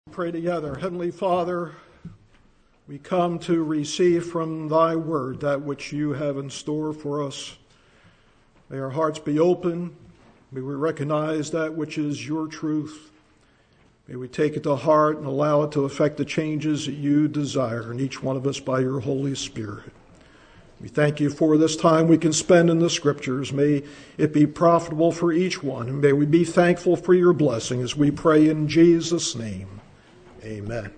Pray together. Heavenly Father, we come to receive from thy word that which you have in store for us. May our hearts be open. May we recognize that which is your truth. May we take it to heart and allow it to affect the changes that you desire in each one of us by your Holy Spirit. We thank you for this time we can spend in the Scriptures. May it be profitable for each one. And may we be thankful for your blessing as we pray in Jesus' name. Amen.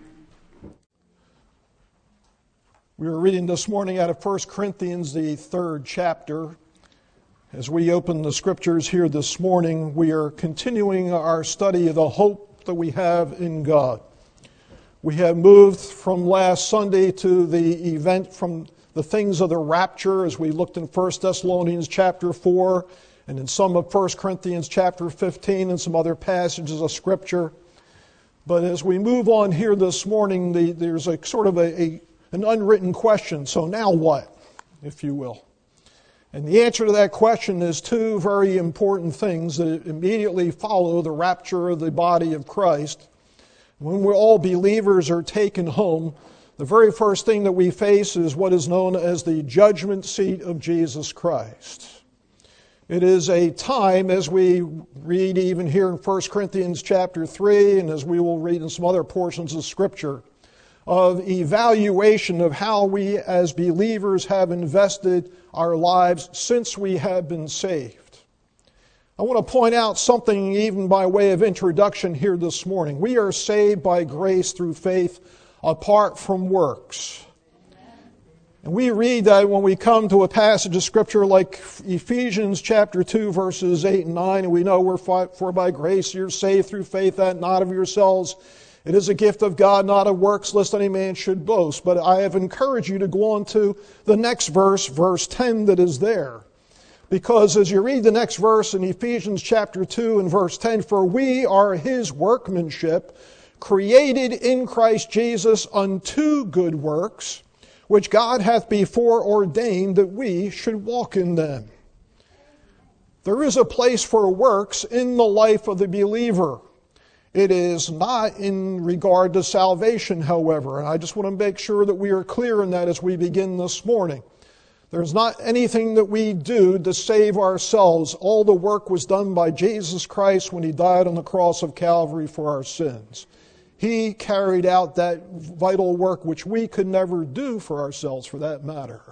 We are reading this morning out of 1 Corinthians, the 3rd chapter. As we open the Scriptures here this morning, we are continuing our study of the hope that we have in God. We have moved from last Sunday to the event from the things of the rapture as we looked in 1 Thessalonians chapter 4 and in some of 1 Corinthians chapter 15 and some other passages of Scripture. But as we move on here this morning, there's a sort of an unwritten question. So now what, if you will? And the answer to that question is two very important things that immediately follow the rapture of the body of Christ. When we all believers are taken home, the very first thing that we face is what is known as the judgment seat of Jesus Christ. It is a time, as we read even here in 1 Corinthians chapter 3, and as we will read in some other portions of Scripture, of evaluation of how we as believers have invested our lives since we have been saved. I want to point out something even by way of introduction here this morning. We are saved by grace through faith apart from works. And we read that when we come to a passage of Scripture like Ephesians chapter 2, verses 8 and 9, and we know for by grace you're saved through faith, that not of yourselves. It is a gift of God, not of works, lest any man should boast. But I have encouraged you to go on to the next verse, verse 10, that is there. Because as you read the next verse in Ephesians chapter 2 and verse 10, for we are his workmanship, created in Christ Jesus unto good works, which God hath before ordained that we should walk in them. There is a place for works in the life of the believer. It is not in regard to salvation, however. And I just want to make sure that we are clear in that as we begin this morning. There's not anything that we do to save ourselves. All the work was done by Jesus Christ when he died on the cross of Calvary for our sins. He carried out that vital work which we could never do for ourselves, for that matter.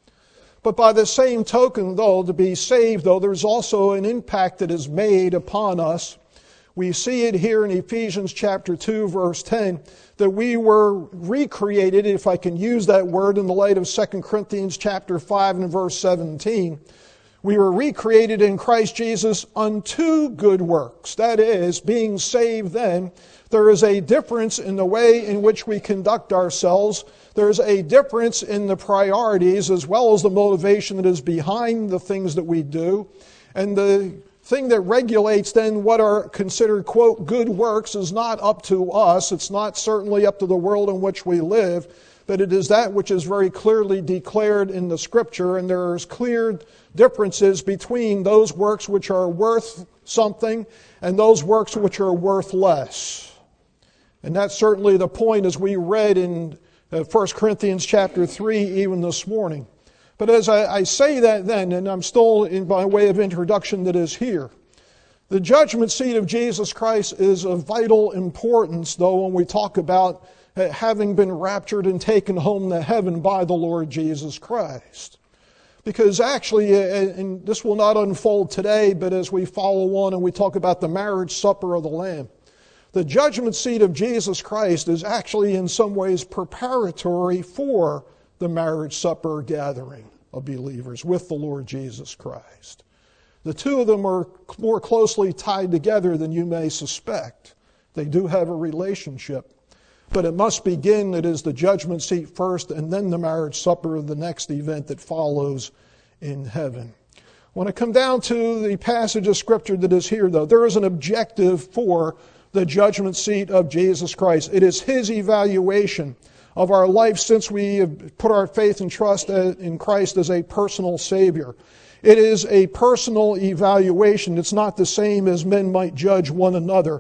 But by the same token, though, to be saved, though, there's also an impact that is made upon us. We see it here in Ephesians chapter 2, verse 10, that we were recreated, if I can use that word in the light of 2 Corinthians chapter 5 and verse 17. We were recreated in Christ Jesus unto good works. That is, being saved then, there is a difference in the way in which we conduct ourselves. There's a difference in the priorities as well as the motivation that is behind the things that we do. And the thing that regulates then what are considered, quote, good works is not up to us. It's not certainly up to the world in which we live, but it is that which is very clearly declared in the Scripture, and there's clear differences between those works which are worth something and those works which are worth less. And that's certainly the point as we read in 1 Corinthians chapter 3 even this morning. But as I say that then, and I'm still in by way of introduction that is here, the judgment seat of Jesus Christ is of vital importance, though, when we talk about having been raptured and taken home to heaven by the Lord Jesus Christ. Because actually, and this will not unfold today, but as we follow on and we talk about the marriage supper of the Lamb, the judgment seat of Jesus Christ is actually in some ways preparatory for the marriage supper gathering of believers with the Lord Jesus Christ. The two of them are more closely tied together than you may suspect. They do have a relationship. But it must begin, it is the judgment seat first, and then the marriage supper of the next event that follows in heaven. When I come down to the passage of Scripture that is here, though, there is an objective for the judgment seat of Jesus Christ. It is his evaluation of our life since we have put our faith and trust in Christ as a personal Savior. It is a personal evaluation. It's not the same as men might judge one another.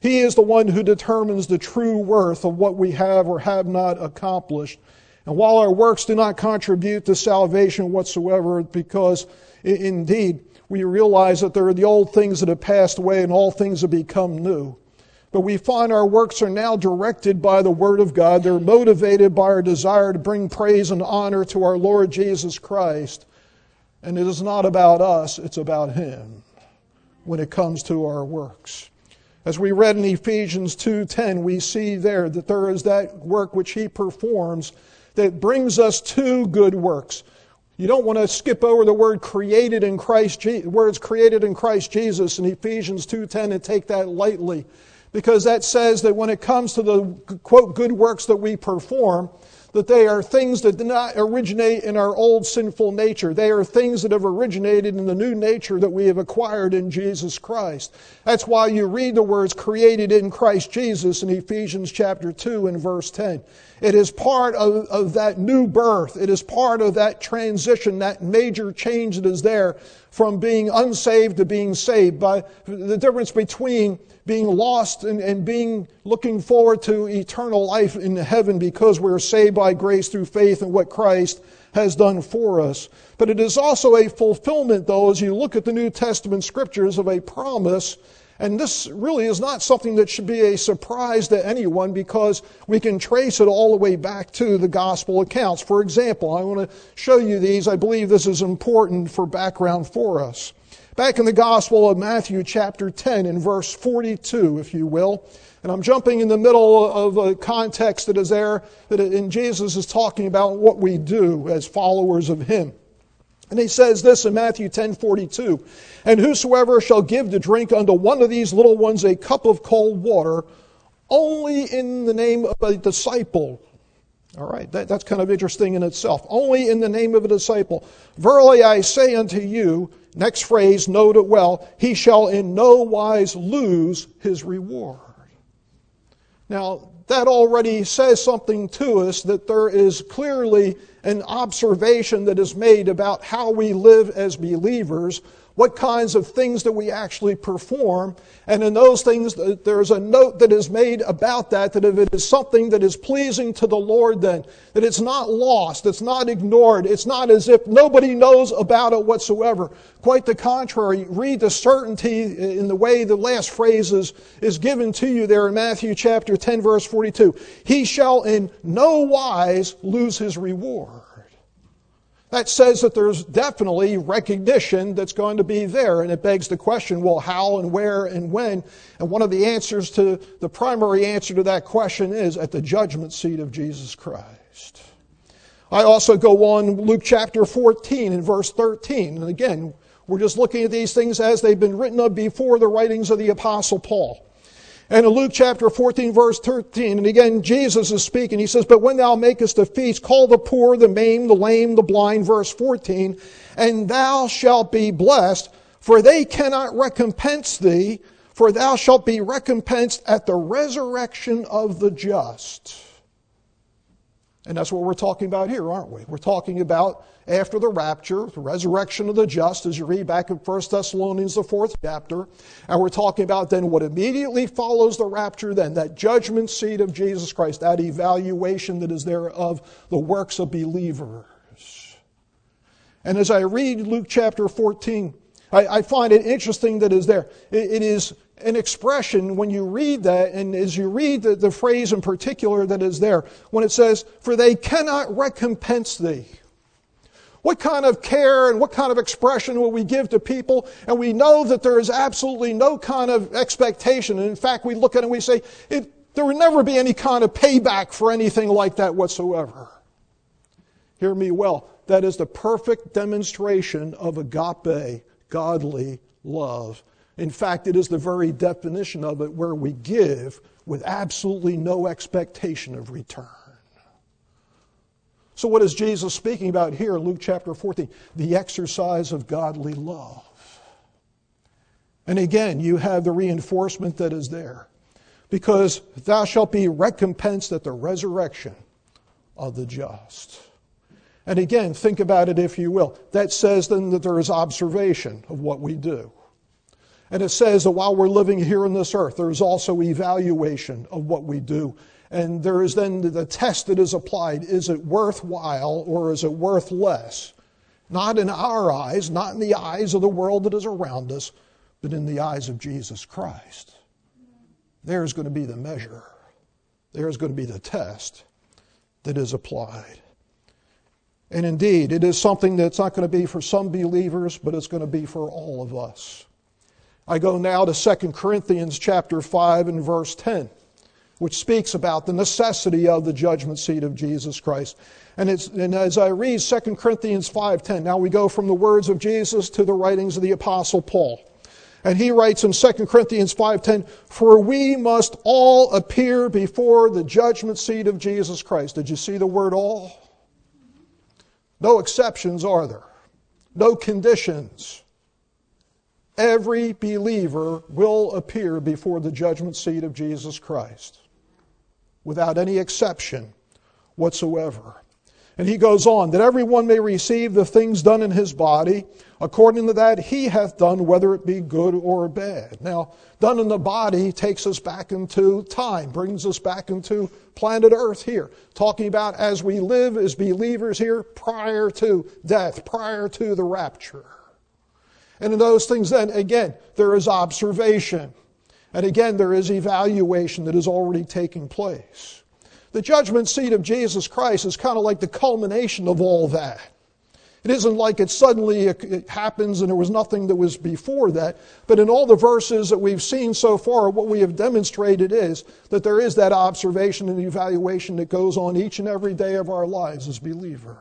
He is the one who determines the true worth of what we have or have not accomplished. And while our works do not contribute to salvation whatsoever, because indeed we realize that there are the old things that have passed away and all things have become new. But we find our works are now directed by the Word of God. They're motivated by our desire to bring praise and honor to our Lord Jesus Christ. And it is not about us, it's about Him when it comes to our works. As we read in Ephesians 2:10, we see there that there is that work which He performs that brings us to good works. You don't want to skip over the word created in Christ Jesus, words created in Christ Jesus in Ephesians 2:10 and take that lightly. Because that says that when it comes to the, quote, good works that we perform, that they are things that do not originate in our old sinful nature. They are things that have originated in the new nature that we have acquired in Jesus Christ. That's why you read the words created in Christ Jesus in Ephesians chapter 2 and verse 10. It is part of that new birth. It is part of that transition, that major change that is there from being unsaved to being saved. By the difference between being lost and being looking forward to eternal life in heaven because we're saved by grace through faith in what Christ has done for us. But it is also a fulfillment, though, as you look at the New Testament scriptures, of a promise. And this really is not something that should be a surprise to anyone because we can trace it all the way back to the gospel accounts. For example, I want to show you these. I believe this is important for background for us. Back in the Gospel of Matthew chapter 10 in verse 42, if you will. And I'm jumping in the middle of a context that is there, and Jesus is talking about what we do as followers of Him. And He says this in Matthew 10:42, "And whosoever shall give to drink unto one of these little ones a cup of cold water, only in the name of a disciple." All right, that's kind of interesting in itself. "Only in the name of a disciple. Verily I say unto you," next phrase, note it well, "he shall in no wise lose his reward." Now, that already says something to us that there is clearly an observation that is made about how we live as believers, what kinds of things that we actually perform. And in those things, there's a note that is made about that if it is something that is pleasing to the Lord then, that it's not lost, it's not ignored, it's not as if nobody knows about it whatsoever. Quite the contrary, read the certainty in the way the last phrase is given to you there in Matthew chapter 10 verse 42. "He shall in no wise lose his reward." That says that there's definitely recognition that's going to be there. And it begs the question, well, how and where and when? And one of the answers to, the primary answer to that question is at the judgment seat of Jesus Christ. I also go on Luke chapter 14 and verse 13. And again, we're just looking at these things as they've been written of before the writings of the Apostle Paul. And in Luke chapter 14, verse 13, and again, Jesus is speaking. He says, "But when thou makest a feast, call the poor, the maimed, the lame, the blind," verse 14, "and thou shalt be blessed, for they cannot recompense thee, for thou shalt be recompensed at the resurrection of the just." And that's what we're talking about here, aren't we? We're talking about after the rapture, the resurrection of the just, as you read back in 1 Thessalonians, the 4th chapter. And we're talking about then what immediately follows the rapture then, that judgment seat of Jesus Christ, that evaluation that is there of the works of believers. And as I read Luke chapter 14, I find it interesting that is there. It is an expression when you read that, and as you read the phrase in particular that is there, when it says, "For they cannot recompense thee." What kind of care and what kind of expression will we give to people? And we know that there is absolutely no kind of expectation. And in fact, we look at it and we say, there will never be any kind of payback for anything like that whatsoever. Hear me well. That is the perfect demonstration of agape, godly love. In fact, it is the very definition of it where we give with absolutely no expectation of return. So what is Jesus speaking about here in Luke chapter 14? The exercise of godly love. And again, you have the reinforcement that is there. Because thou shalt be recompensed at the resurrection of the just. And again, think about it if you will. That says then that there is observation of what we do. And it says that while we're living here on this earth, there is also evaluation of what we do. And there is then the test that is applied. Is it worthwhile or is it worth less? Not in our eyes, not in the eyes of the world that is around us, but in the eyes of Jesus Christ. There's going to be the measure. There's going to be the test that is applied. And indeed, it is something that's not going to be for some believers, but it's going to be for all of us. I go now to 2 Corinthians chapter 5 and verse 10, which speaks about the necessity of the judgment seat of Jesus Christ. And as I read 2 Corinthians 5:10, now we go from the words of Jesus to the writings of the Apostle Paul. And he writes in 2 Corinthians 5:10, "For we must all appear before the judgment seat of Jesus Christ." Did you see the word all? No exceptions, are there? No conditions. Every believer will appear before the judgment seat of Jesus Christ, without any exception whatsoever. And he goes on, "that everyone may receive the things done in his body, according to that he hath done, whether it be good or bad." Now, done in the body takes us back into time, brings us back into planet Earth here, talking about as we live as believers here prior to death, prior to the rapture. And in those things then, again, there is observation. And again, there is evaluation that is already taking place. The judgment seat of Jesus Christ is kind of like the culmination of all that. It isn't like it happens and there was nothing that was before that. But in all the verses that we've seen so far, what we have demonstrated is that there is that observation and evaluation that goes on each and every day of our lives as believers.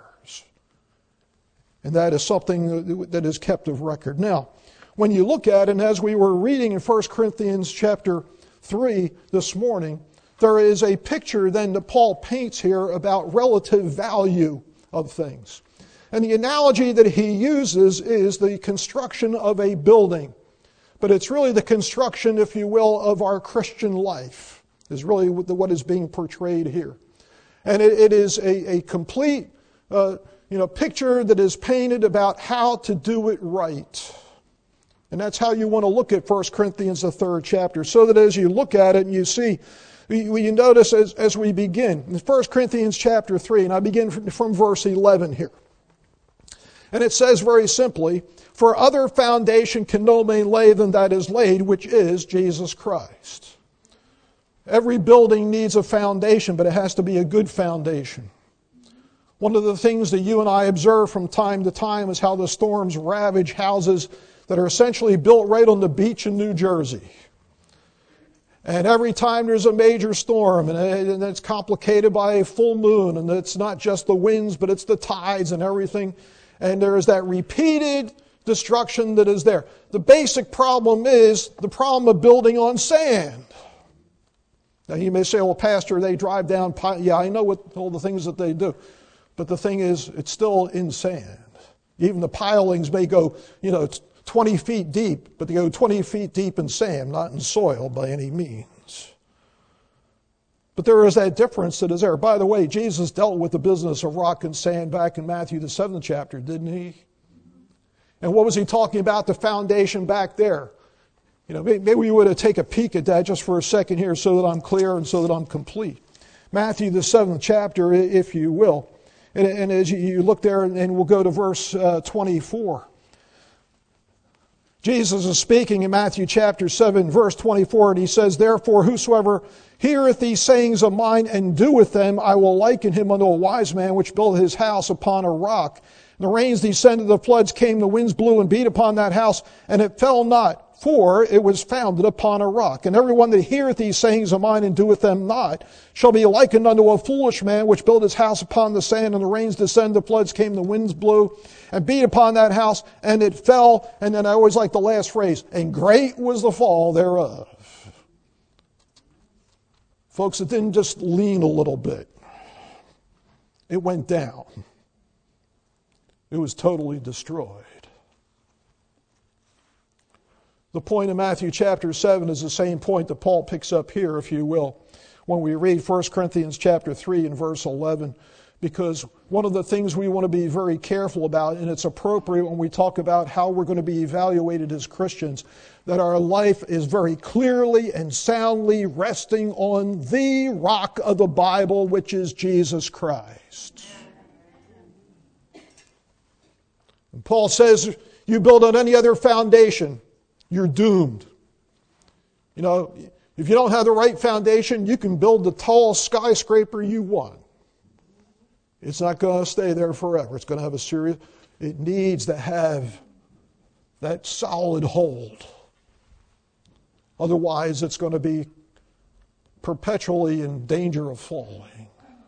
And that is something that is kept of record. Now, when you look at it, and as we were reading in 1 Corinthians chapter 3 this morning, there is a picture then that Paul paints here about relative value of things. And the analogy that he uses is the construction of a building. But it's really the construction, if you will, of our Christian life is really what is being portrayed here. And it is a complete picture that is painted about how to do it right. And that's how you want to look at 1 Corinthians, the 3rd chapter, so that as you look at it and you see, you notice as we begin, in 1 Corinthians chapter 3, and I begin from verse 11 here. And it says very simply, "For other foundation can no man lay than that is laid, which is Jesus Christ." Every building needs a foundation, but it has to be a good foundation. One of the things that you and I observe from time to time is how the storms ravage houses that are essentially built right on the beach in New Jersey. And every time there's a major storm, and it's complicated by a full moon, and it's not just the winds, but it's the tides and everything, and there is that repeated destruction that is there. The basic problem is the problem of building on sand. Now you may say, well, Pastor, they drive down, yeah, I know what all the things that they do. But the thing is, it's still in sand. Even the pilings may go, 20 feet deep, but they go 20 feet deep in sand, not in soil by any means. But there is that difference that is there. By the way, Jesus dealt with the business of rock and sand back in Matthew the 7th chapter, didn't he? And what was he talking about? The foundation back there. Maybe we would have taken a peek at that just for a second here so that I'm clear and so that I'm complete. Matthew the 7th chapter, if you will. And as you look there, and we'll go to verse 24. Jesus is speaking in Matthew chapter 7, verse 24, and he says, "Therefore, whosoever heareth these sayings of mine and doeth them, I will liken him unto a wise man which built his house upon a rock. And the rains descended, the floods came, the winds blew and beat upon that house, and it fell not, for it was founded upon a rock. And everyone that heareth these sayings of mine and doeth them not shall be likened unto a foolish man which built his house upon the sand, and the rains descended, the floods came, the winds blew and beat upon that house, and it fell." And then I always like the last phrase, "and great was the fall thereof." Folks, it didn't just lean a little bit. It went down. It was totally destroyed. The point in Matthew chapter 7 is the same point that Paul picks up here, if you will, when we read 1 Corinthians chapter 3 and verse 11. Because one of the things we want to be very careful about, and it's appropriate when we talk about how we're going to be evaluated as Christians, that our life is very clearly and soundly resting on the rock of the Bible, which is Jesus Christ. And Paul says, you build on any other foundation, you're doomed. You know, if you don't have the right foundation, you can build the tall skyscraper you want. It's not going to stay there forever. It's going to have it needs to have that solid hold. Otherwise, it's going to be perpetually in danger of falling.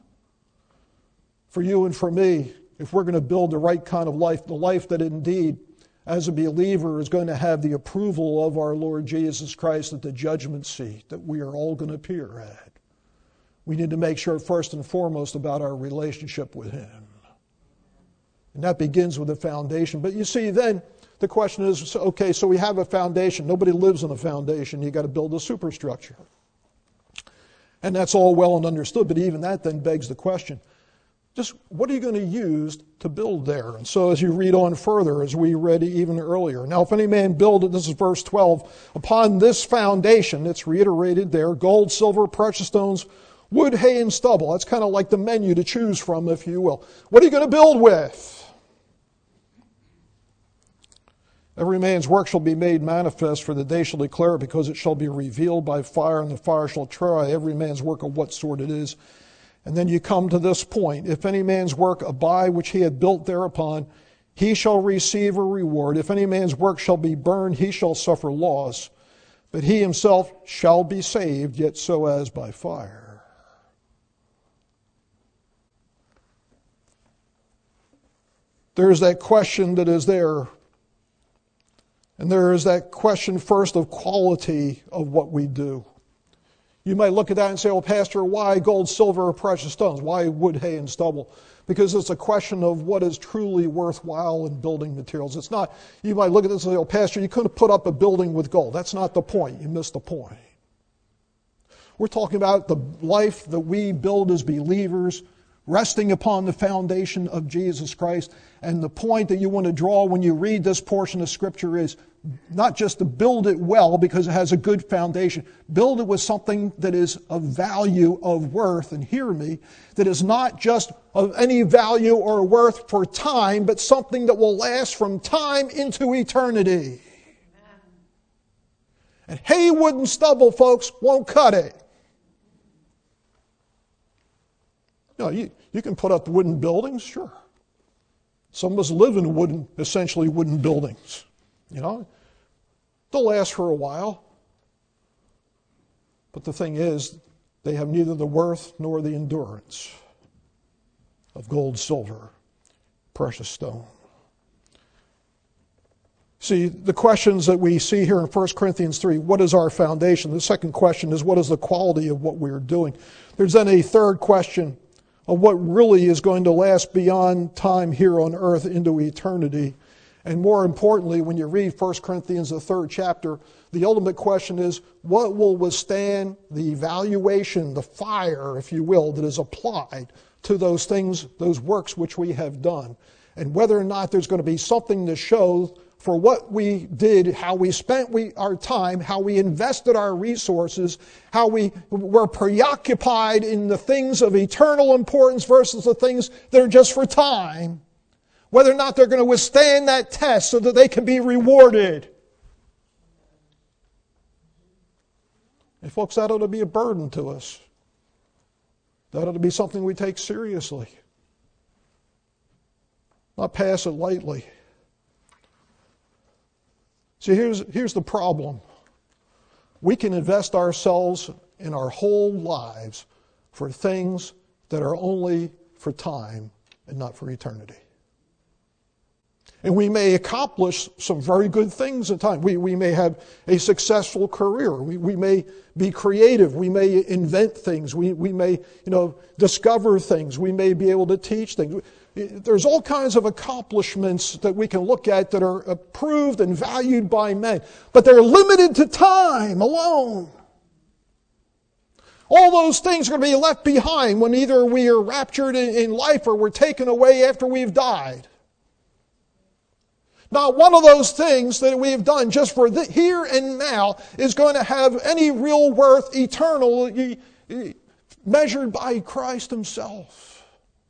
For you and for me, if we're going to build the right kind of life, the life that indeed, as a believer, is going to have the approval of our Lord Jesus Christ at the judgment seat that we are all going to appear at, we need to make sure first and foremost about our relationship with Him. And that begins with the foundation. But you see, then the question is, okay, so we have a foundation. Nobody lives on a foundation. You've got to build a superstructure. And that's all well and understood, but even that then begs the question, just what are you going to use to build there? And so as you read on further, as we read even earlier, now if any man build it, this is verse 12, upon this foundation, it's reiterated there, gold, silver, precious stones, wood, hay, and stubble. That's kind of like the menu to choose from, if you will. What are you going to build with? Every man's work shall be made manifest, for the day shall declare it, because it shall be revealed by fire, and the fire shall try every man's work of what sort it is. And then you come to this point. If any man's work abide which he had built thereupon, he shall receive a reward. If any man's work shall be burned, he shall suffer loss. But he himself shall be saved, yet so as by fire. There's that question that is there. And there is that question first of quality of what we do. You might look at that and say, well, Pastor, why gold, silver, or precious stones? Why wood, hay, and stubble? Because it's a question of what is truly worthwhile in building materials. It's not, you might look at this and say, well, Pastor, you couldn't put up a building with gold. That's not the point. You missed the point. We're talking about the life that we build as believers, resting upon the foundation of Jesus Christ. And the point that you want to draw when you read this portion of Scripture is not just to build it well because it has a good foundation. Build it with something that is of value, of worth, and hear me, that is not just of any value or worth for time, but something that will last from time into eternity. And hay, wood, and stubble, folks, won't cut it. You know, you can put up wooden buildings, sure. Some of us live in essentially wooden buildings. You know, they'll last for a while. But the thing is, they have neither the worth nor the endurance of gold, silver, precious stone. See, the questions that we see here in 1 Corinthians 3, what is our foundation? The second question is, what is the quality of what we're doing? There's then a third question of what really is going to last beyond time here on earth into eternity. And more importantly, when you read 1 Corinthians, the 3rd chapter, the ultimate question is, what will withstand the evaluation, the fire, if you will, that is applied to those things, those works which we have done? And whether or not there's going to be something to show for what we did, how we spent our time, how we invested our resources, how we were preoccupied in the things of eternal importance versus the things that are just for time. Whether or not they're going to withstand that test so that they can be rewarded. And folks, that ought to be a burden to us. That ought to be something we take seriously. Not pass it lightly. See, here's the problem. We can invest ourselves in our whole lives for things that are only for time and not for eternity. And we may accomplish some very good things in time. We may have a successful career. We may be creative. We may invent things. We may, discover things. We may be able to teach things. There's all kinds of accomplishments that we can look at that are approved and valued by men. But they're limited to time alone. All those things are going to be left behind when either we are raptured in life or we're taken away after we've died. Not one of those things that we've done just for the here and now is going to have any real worth eternally measured by Christ himself.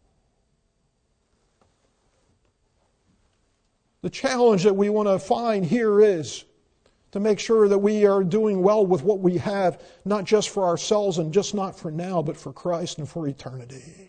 The challenge that we want to find here is to make sure that we are doing well with what we have, not just for ourselves and just not for now, but for Christ and for eternity.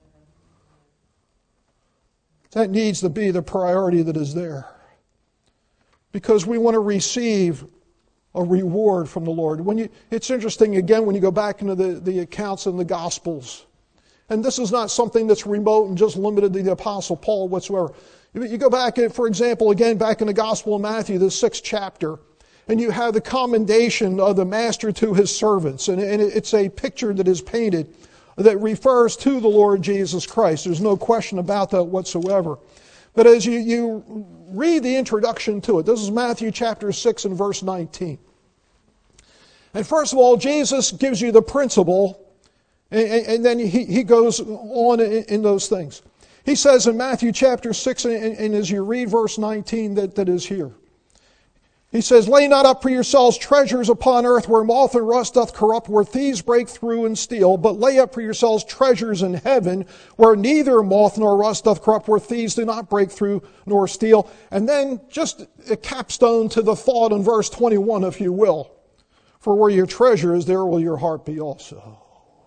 That needs to be the priority that is there. Because we want to receive a reward from the Lord. It's interesting, again, when you go back into the accounts in the Gospels. And this is not something that's remote and just limited to the Apostle Paul whatsoever. You go back, for example, again, back in the Gospel of Matthew, the 6th chapter, and you have the commendation of the master to his servants. And it's a picture that is painted that refers to the Lord Jesus Christ. There's no question about that whatsoever. But as you read the introduction to it, this is Matthew chapter 6 and verse 19. And first of all, Jesus gives you the principle, and then he goes on in those things. He says in Matthew chapter 6, and as you read verse 19 that is here, he says, "Lay not up for yourselves treasures upon earth where moth and rust doth corrupt, where thieves break through and steal, but lay up for yourselves treasures in heaven where neither moth nor rust doth corrupt, where thieves do not break through nor steal." And then just a capstone to the thought in verse 21, if you will. "For where your treasure is, there will your heart be also."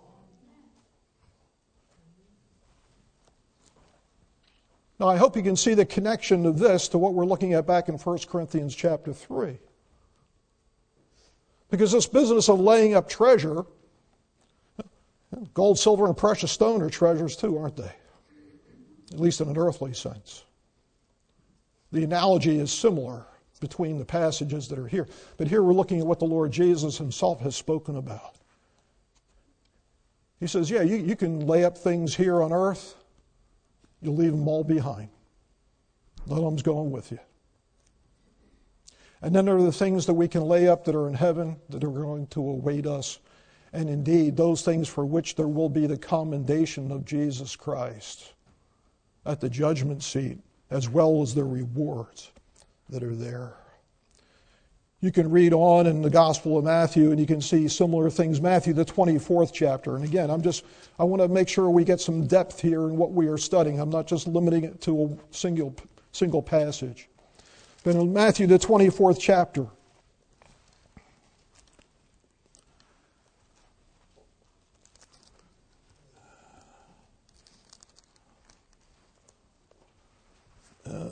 Now, I hope you can see the connection of this to what we're looking at back in 1 Corinthians chapter 3. Because this business of laying up treasure, gold, silver, and precious stone are treasures too, aren't they? At least in an earthly sense. The analogy is similar between the passages that are here. But here we're looking at what the Lord Jesus himself has spoken about. He says, yeah, you can lay up things here on earth. You'll leave them all behind. None of them's going with you. And then there are the things that we can lay up that are in heaven that are going to await us. And indeed, those things for which there will be the commendation of Jesus Christ at the judgment seat, as well as the rewards that are there. You can read on in the Gospel of Matthew and you can see similar things. Matthew, the 24th chapter. And again, I want to make sure we get some depth here in what we are studying. I'm not just limiting it to a single passage. But in Matthew, the 24th chapter, uh,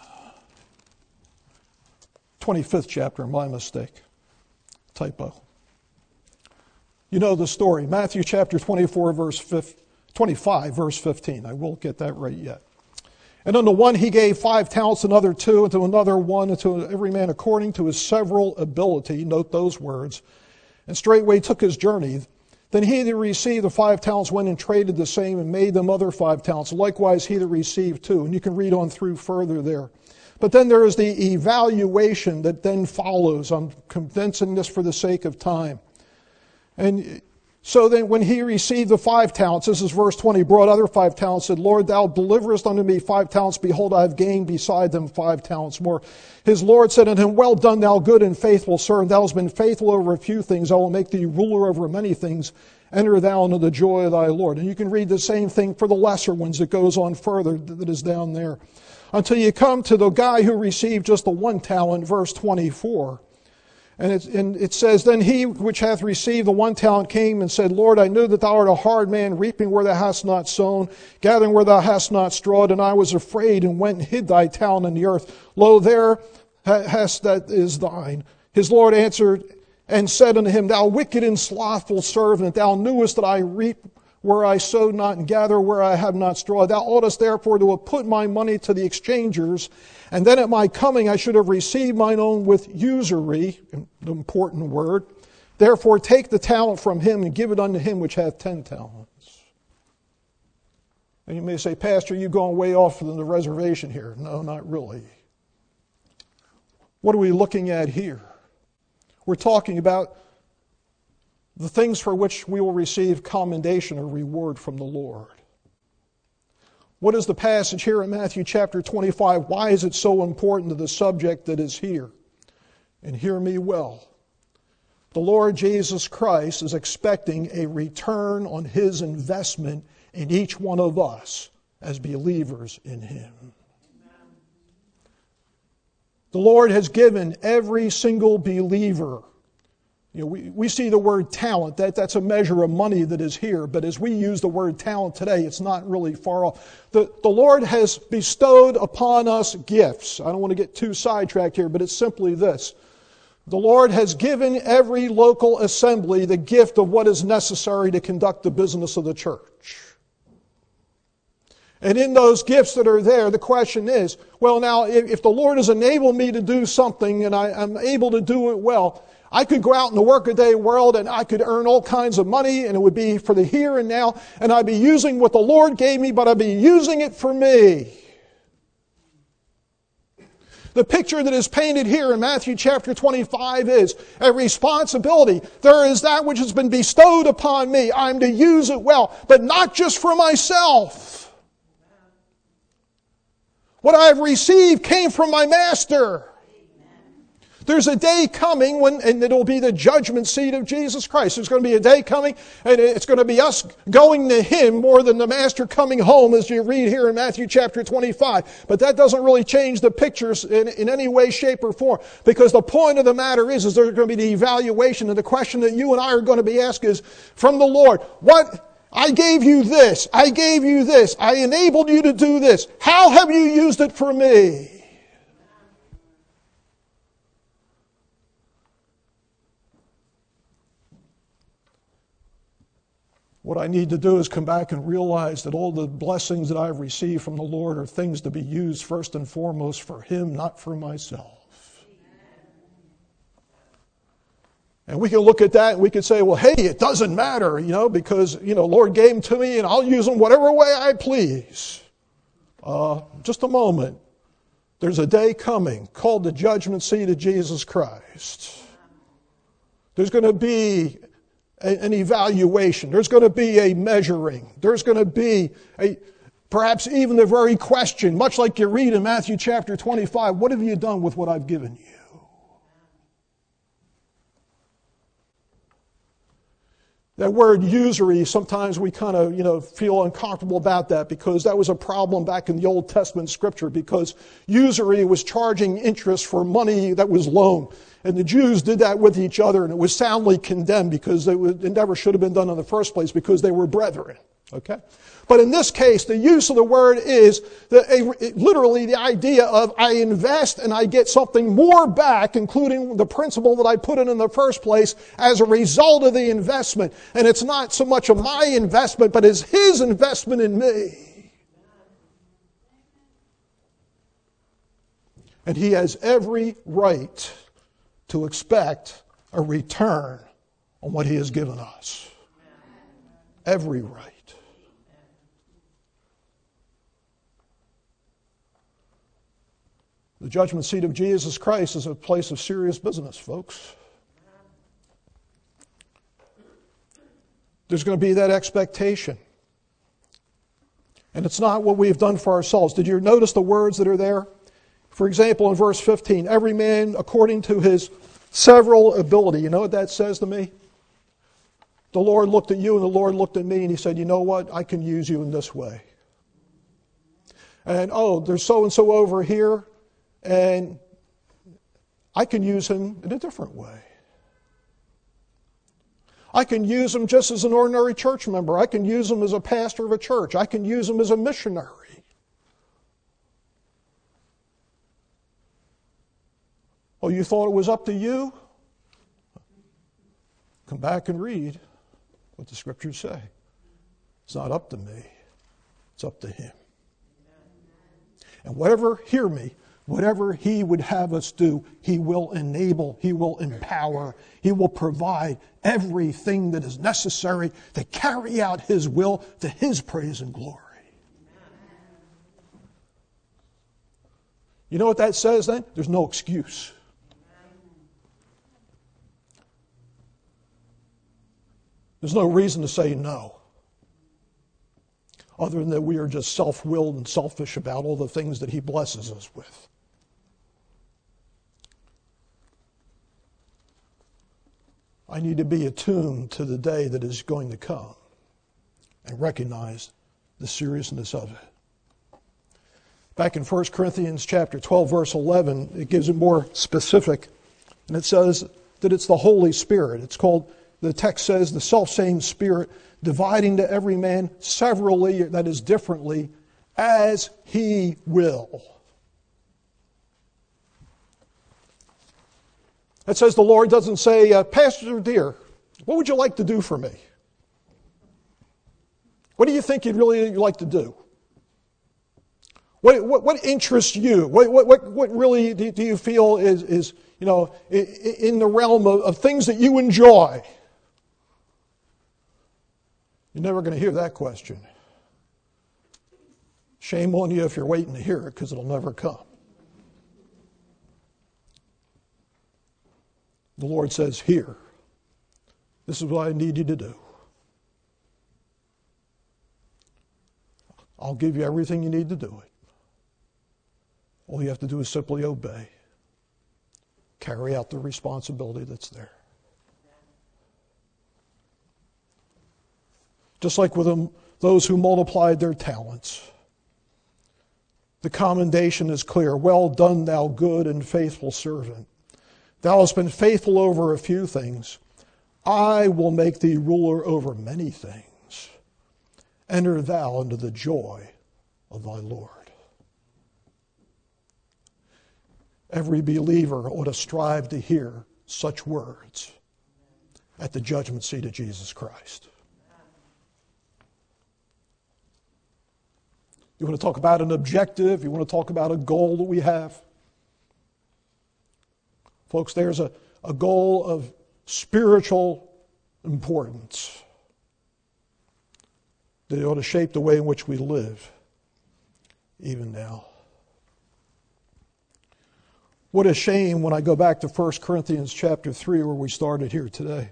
25th chapter, my mistake. Typo. You know the story. Matthew chapter 25, verse 15. I won't get that right yet. "And unto one he gave 5 talents, another 2, and to another 1, and to every man according to his several ability." Note those words. "And straightway took his journey. Then he that received the 5 talents went and traded the same and made them other 5 talents. Likewise he that received 2. And you can read on through further there. But then there is the evaluation that then follows. I'm condensing this for the sake of time. And so then when he received the 5 talents, this is verse 20, brought other 5 talents, said, Lord, thou deliverest unto me 5 talents. Behold, I have gained beside them 5 talents more. His Lord said unto him, Well done, thou good and faithful servant. Thou hast been faithful over a few things. I will make thee ruler over many things. Enter thou into the joy of thy Lord. And you can read the same thing for the lesser ones. It goes on further, that is down there. Until you come to the guy who received just the 1 talent, verse 24. And it says, Then he which hath received the 1 talent came and said, Lord, I knew that thou art a hard man, reaping where thou hast not sown, gathering where thou hast not strawed, and I was afraid and went and hid thy talent in the earth. Lo, there hast that is thine. His Lord answered and said unto him, Thou wicked and slothful servant, thou knewest that I reap where I sowed not, and gather where I have not strawed. Thou oughtest therefore to have put my money to the exchangers, and then at my coming I should have received mine own with usury, an important word. Therefore take the talent from him and give it unto him which hath 10 talents. And you may say, Pastor, you're going way off from the reservation here. No, not really. What are we looking at here? We're talking about the things for which we will receive commendation or reward from the Lord. What is the passage here in Matthew chapter 25? Why is it so important to the subject that is here? And hear me well. The Lord Jesus Christ is expecting a return on His investment in each one of us as believers in Him. The Lord has given every single believer. We see the word talent. That's a measure of money that is here. But as we use the word talent today, it's not really far off. The Lord has bestowed upon us gifts. I don't want to get too sidetracked here, but it's simply this. The Lord has given every local assembly the gift of what is necessary to conduct the business of the church. And in those gifts that are there, the question is, well, now, if the Lord has enabled me to do something and I'm able to do it well, I could go out in the workaday world and I could earn all kinds of money and it would be for the here and now, and I'd be using what the Lord gave me, but I'd be using it for me. The picture that is painted here in Matthew chapter 25 is a responsibility. There is that which has been bestowed upon me. I'm to use it well, but not just for myself. What I have received came from my Master. There's a day coming and it'll be the judgment seat of Jesus Christ. There's going to be a day coming, and it's going to be us going to Him more than the Master coming home, as you read here in Matthew chapter 25. But that doesn't really change the pictures in any way, shape, or form. Because the point of the matter is there's going to be the evaluation, and the question that you and I are going to be asked is from the Lord, I gave you this. I gave you this. I enabled you to do this. How have you used it for me? What I need to do is come back and realize that all the blessings that I've received from the Lord are things to be used first and foremost for Him, not for myself. And we can look at that and we can say, well, hey, it doesn't matter, because, Lord gave them to me and I'll use them whatever way I please. Just a moment. There's a day coming called the judgment seat of Jesus Christ. There's going to be an evaluation. There's going to be a measuring. There's going to be perhaps even the very question, much like you read in Matthew chapter 25, what have you done with what I've given you? That word usury, sometimes we kind of, feel uncomfortable about that because that was a problem back in the Old Testament scripture, because usury was charging interest for money that was loaned. And the Jews did that with each other, and it was soundly condemned because it never should have been done in the first place because they were brethren. Okay? But in this case, the use of the word is literally the idea of I invest and I get something more back, including the principal that I put in the first place as a result of the investment. And it's not so much of my investment, but it's His investment in me. And He has every right to expect a return on what He has given us. Every right. The judgment seat of Jesus Christ is a place of serious business, folks. There's going to be that expectation. And it's not what we've done for ourselves. Did you notice the words that are there? For example, in verse 15, every man according to his several ability. You know what that says to me? The Lord looked at you and the Lord looked at me and He said, you know what? I can use you in this way. And there's so-and-so over here, and I can use him in a different way. I can use him just as an ordinary church member. I can use him as a pastor of a church. I can use him as a missionary. Oh, you thought it was up to you? Come back and read what the Scriptures say. It's not up to me. It's up to Him. And hear me, whatever He would have us do, He will enable, He will empower, He will provide everything that is necessary to carry out His will to His praise and glory. You know what that says then? There's no excuse. There's no reason to say no, other than that we are just self-willed and selfish about all the things that he blesses us with. I need to be attuned to the day that is going to come and recognize the seriousness of it. Back in 1 Corinthians chapter 12, verse 11, it gives it more specific, and it says that it's the Holy Spirit. It's called, the text says, the self-same Spirit, dividing to every man severally, that is differently, as he will. It says the Lord doesn't say, Pastor dear, what would you like to do for me? What do you think you'd really like to do? What interests you? What really do you feel is in the realm of things that you enjoy? You're never going to hear that question. Shame on you if you're waiting to hear it, because it'll never come. The Lord says, here, this is what I need you to do. I'll give you everything you need to do it. All you have to do is simply obey. Carry out the responsibility that's there. Just like with those who multiplied their talents. The commendation is clear. Well done, thou good and faithful servant. Thou hast been faithful over a few things. I will make thee ruler over many things. Enter thou into the joy of thy Lord. Every believer ought to strive to hear such words at the judgment seat of Jesus Christ. You want to talk about an objective? You want to talk about a goal that we have? Folks, there's a goal of spiritual importance that ought to shape the way in which we live, even now. What a shame when I go back to 1 Corinthians chapter 3, where we started here today.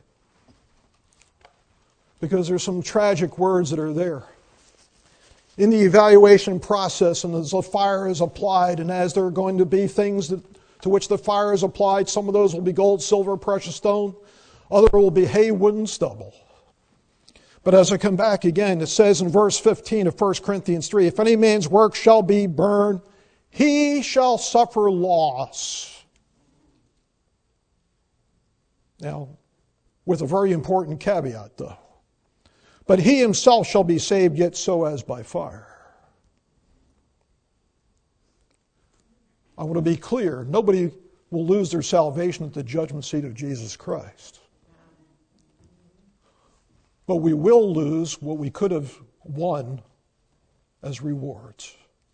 Because there's some tragic words that are there. In the evaluation process, and as the fire is applied, and as there are going to be things to which the fire is applied, some of those will be gold, silver, precious stone. Other will be hay, wood, and stubble. But as I come back again, it says in verse 15 of 1 Corinthians 3, if any man's work shall be burned, he shall suffer loss. Now, with a very important caveat, though. But he himself shall be saved, yet so as by fire. I want to be clear. Nobody will lose their salvation at the judgment seat of Jesus Christ. But we will lose what we could have won as rewards.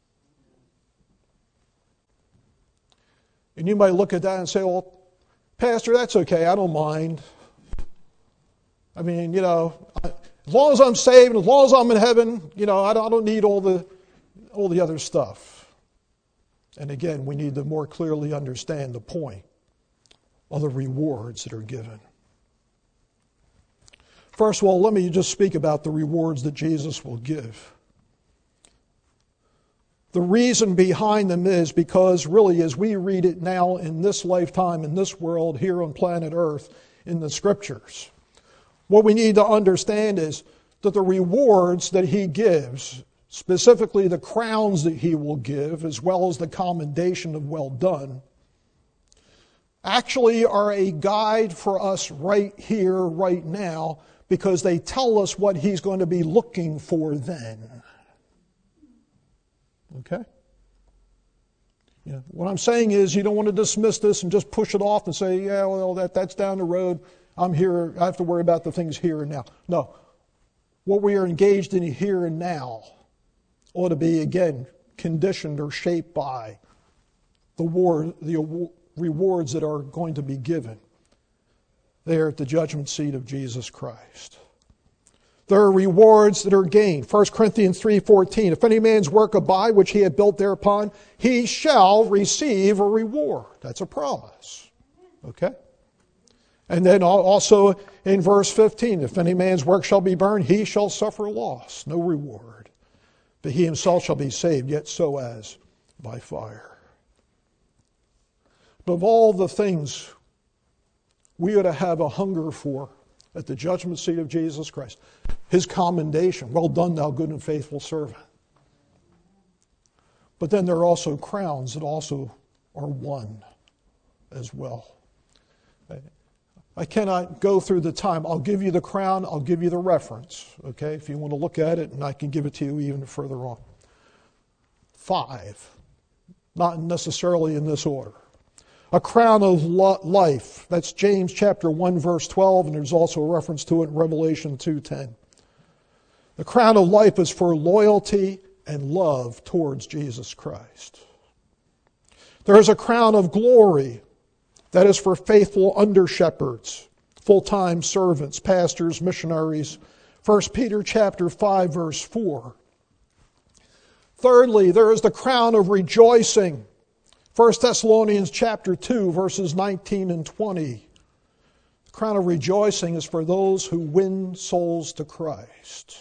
And you might look at that and say, well, Pastor, that's okay. I don't mind. I mean, as long as I'm saved and as long as I'm in heaven, I don't need all the other stuff. And again, we need to more clearly understand the point of the rewards that are given. First of all, let me just speak about the rewards that Jesus will give. The reason behind them is because really as we read it now in this lifetime, in this world, here on planet Earth, in the Scriptures, what we need to understand is that the rewards that he gives, specifically the crowns that he will give, as well as the commendation of well done, actually are a guide for us right here, right now, because they tell us what he's going to be looking for then. Okay? What I'm saying is you don't want to dismiss this and just push it off and say, yeah, well, that's down the road. I'm here. I have to worry about the things here and now. No. What we are engaged in here and now ought to be, again, conditioned or shaped by the rewards that are going to be given there at the judgment seat of Jesus Christ. There are rewards that are gained. 1 Corinthians 3:14, if any man's work abide, which he had built thereupon, he shall receive a reward. That's a promise. Okay? And then also in verse 15, if any man's work shall be burned, he shall suffer loss, no reward. But he himself shall be saved, yet so as by fire. But of all the things we ought to have a hunger for at the judgment seat of Jesus Christ, his commendation, well done, thou good and faithful servant. But then there are also crowns that also are won as well. I cannot go through the time. I'll give you the crown, I'll give you the reference, okay, if you want to look at it, and I can give it to you even further on. 5, not necessarily in this order. A crown of life, that's James chapter 1, verse 12, and there's also a reference to it in Revelation 2:10. The crown of life is for loyalty and love towards Jesus Christ. There is a crown of glory that is for faithful under-shepherds, full-time servants, pastors, missionaries. 1 Peter chapter 5, verse 4. Thirdly, there is the crown of rejoicing. 1 Thessalonians chapter 2, verses 19 and 20. The crown of rejoicing is for those who win souls to Christ.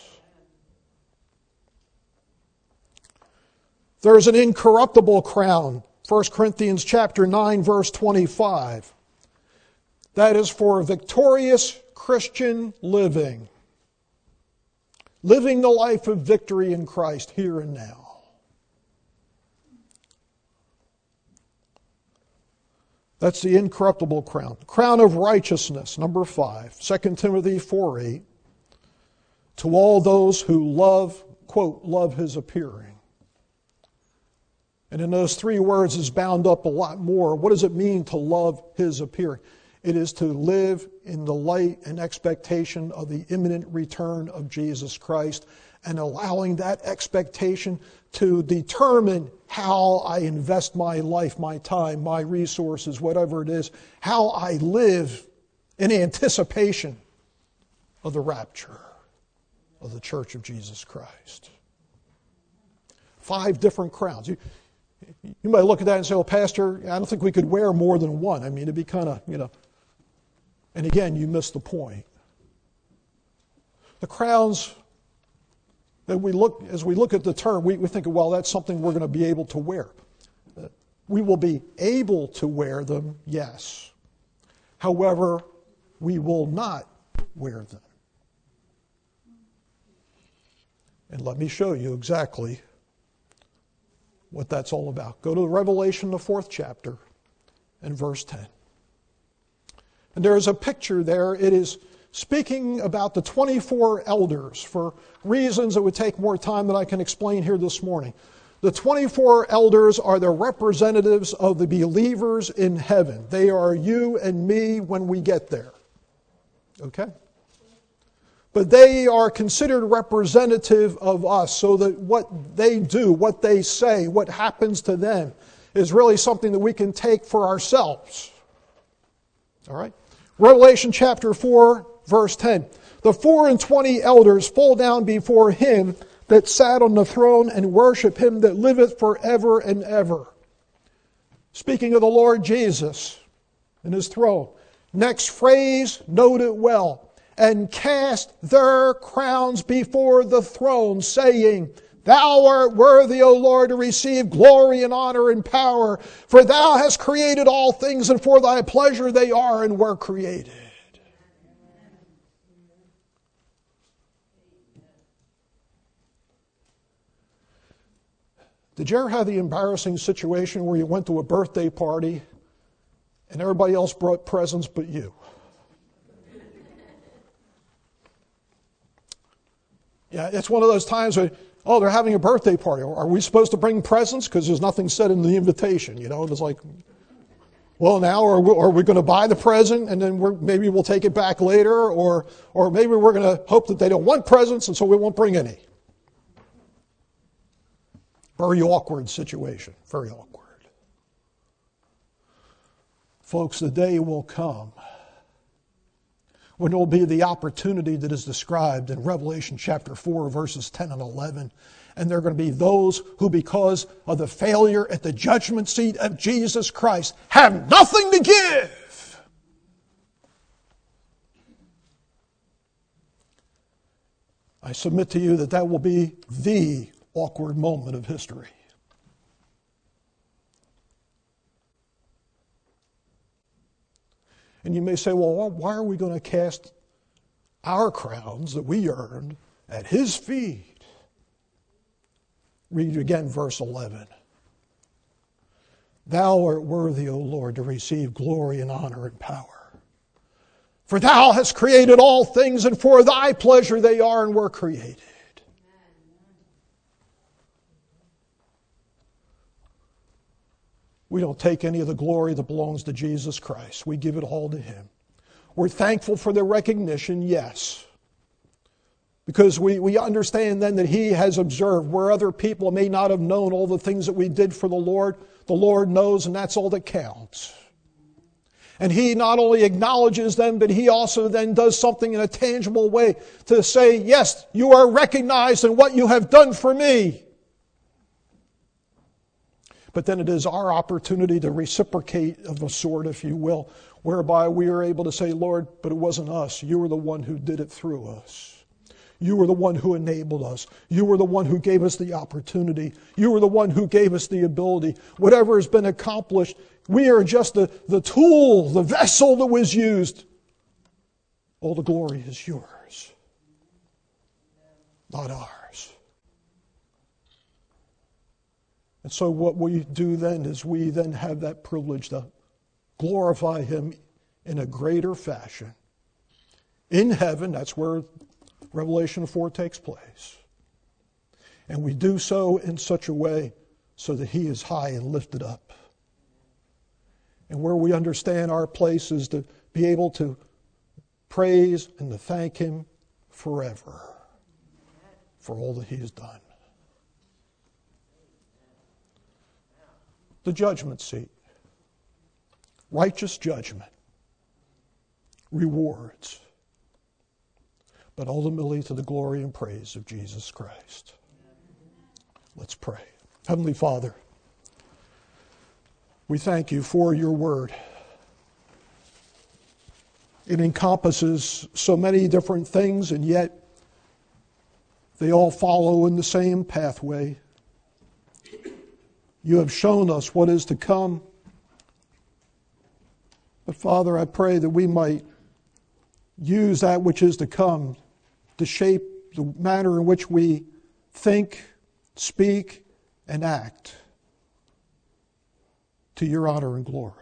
There is an incorruptible crown. 1 Corinthians chapter 9, verse 25. That is for victorious Christian living. Living the life of victory in Christ here and now. That's the incorruptible crown. Crown of righteousness, number 5. 2 Timothy 4:8. To all those who love, quote, love his appearing. And in those 3 words is bound up a lot more. What does it mean to love his appearing? It is to live in the light and expectation of the imminent return of Jesus Christ and allowing that expectation to determine how I invest my life, my time, my resources, whatever it is, how I live in anticipation of the rapture of the Church of Jesus Christ. 5 different crowns. You might look at that and say, well, Pastor, I don't think we could wear more than one. I mean, it'd be kind of, And again, you miss the point. The crowns, that as we look at the term, we think, well, that's something we're going to be able to wear. We will be able to wear them, yes. However, we will not wear them. And let me show you exactly what that's all about. Go to Revelation, the 4th chapter, and verse 10. And there is a picture there. It is speaking about the 24 elders for reasons that would take more time than I can explain here this morning. The 24 elders are the representatives of the believers in heaven. They are you and me when we get there. Okay? But they are considered representative of us, so that what they do, what they say, what happens to them is really something that we can take for ourselves. All right? Revelation chapter 4, verse 10. The 24 elders fall down before him that sat on the throne and worship him that liveth forever and ever. Speaking of the Lord Jesus and his throne. Next phrase, note it well. And cast their crowns before the throne, saying, Thou art worthy, O Lord, to receive glory and honor and power, for thou hast created all things, and for thy pleasure they are and were created. Did you ever have the embarrassing situation where you went to a birthday party and everybody else brought presents but you? Yeah, it's one of those times where, they're having a birthday party. Are we supposed to bring presents? Because there's nothing said in the invitation. It's like, well, now are we going to buy the present and then maybe we'll take it back later? Or maybe we're going to hope that they don't want presents and so we won't bring any. Very awkward situation. Very awkward. Folks, the day will come when there will be the opportunity that is described in Revelation chapter 4, verses 10 and 11. And there are going to be those who, because of the failure at the judgment seat of Jesus Christ, have nothing to give. I submit to you that that will be the awkward moment of history. And you may say, well, why are we going to cast our crowns that we earned at his feet? Read again verse 11. Thou art worthy, O Lord, to receive glory and honor and power. For thou hast created all things, and for thy pleasure they are and were created. We don't take any of the glory that belongs to Jesus Christ. We give it all to him. We're thankful for the recognition, yes. Because we understand then that he has observed where other people may not have known all the things that we did for the Lord knows, and that's all that counts. And he not only acknowledges them, but he also then does something in a tangible way to say, yes, you are recognized in what you have done for me. But then it is our opportunity to reciprocate of a sort, if you will, whereby we are able to say, Lord, but it wasn't us. You were the one who did it through us. You were the one who enabled us. You were the one who gave us the opportunity. You were the one who gave us the ability. Whatever has been accomplished, we are just the tool, the vessel that was used. All the glory is yours, not ours. And so what we do then is we then have that privilege to glorify him in a greater fashion. In heaven, that's where Revelation 4 takes place. And we do so in such a way so that he is high and lifted up. And where we understand our place is to be able to praise and to thank him forever for all that he has done. The judgment seat. Righteous judgment. Rewards. But ultimately to the glory and praise of Jesus Christ. Let's pray. Heavenly Father, we thank you for your word. It encompasses so many different things, and yet they all follow in the same pathway. You have shown us what is to come. But Father, I pray that we might use that which is to come to shape the manner in which we think, speak, and act to your honor and glory.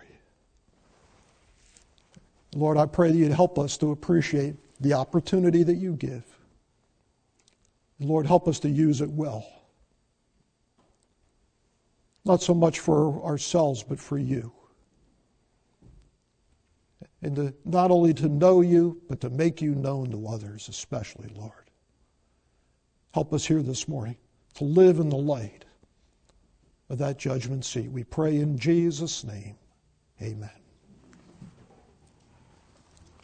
Lord, I pray that you'd help us to appreciate the opportunity that you give. Lord, help us to use it well. Not so much for ourselves, but for you. And not only to know you, but to make you known to others, especially, Lord. Help us here this morning to live in the light of that judgment seat. We pray in Jesus' name. Amen.